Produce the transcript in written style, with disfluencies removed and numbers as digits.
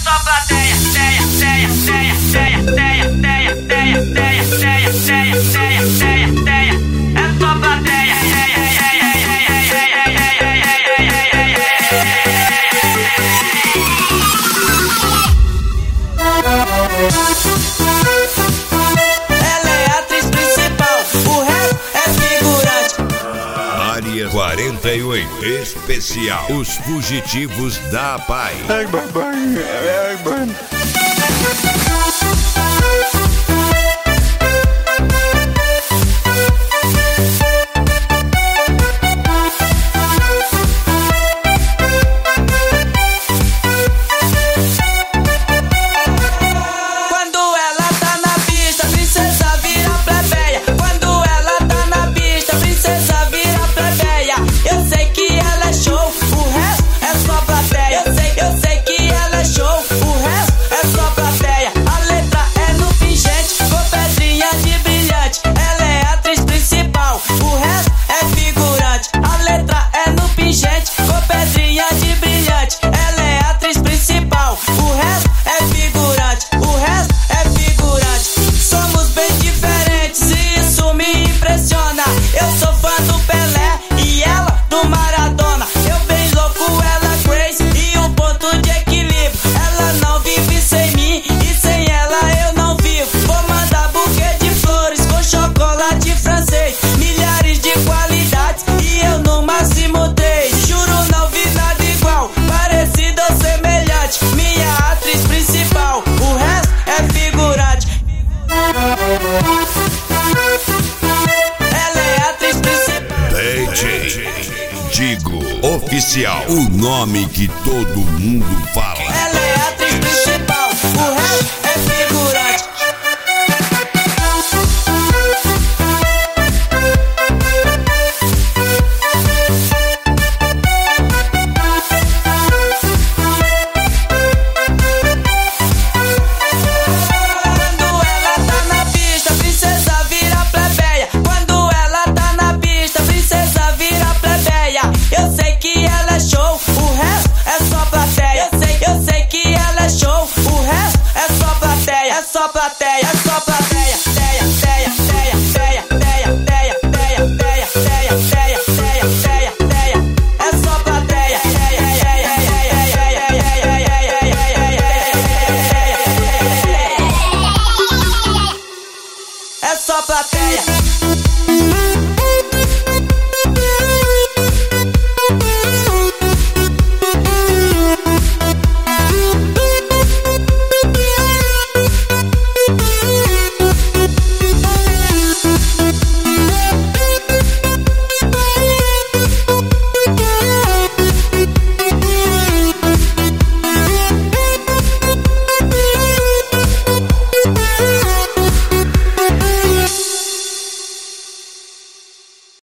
só plateia, teia, teia, teia, teia, teia, teia, teia, teia, teia, teia, teia, teia, teia, é só plateia, teia, teia, Ela é a atriz principal, o resto é figurante. Área 48 Especial. Os Fugitivos da Paz. Ai, babai, ai, mano. Quando ela tá na pista, princesa vira plebeia. Quando ela tá na pista, princesa vira plebeia. Eu sei que ela é show, o resto é só plateia. Eu sei que ela é show, o resto é só plateia. A letra é no pingente, com pedrinha de brilhante. Ela é a atriz principal, o resto é figurante. A letra é no pingente, com pedrinha de brilhante. Ela é a atriz principal, o resto é figurante. O resto é figurante. Somos bem diferentes e isso me impressiona. Eu sou fã do Pelé e ela do Maradona. Eu bem louco, ela crazy e um ponto de equilíbrio. Ela não vive sem mim e sem ela eu não vivo. Vou mandar buquê de flores com chocolate francês. Milhares de qualidades e eu no máximo 3. Juro, não vi nada igual, parecido ou semelhante. Minha atriz principal, o resto é figurante. Ela é a atriz principal. DJ Digo Oficial. O nome que todo mundo fala. Ela é a atriz principal, o resto é figurante. Quando ela tá na pista, princesa vira plebeia. Quando ela tá na pista, princesa vira plebeia. Eu sei que ela é show, o resto é só plateia. Eu sei que ela é show, o resto é só plateia. É só plateia, é só plateia.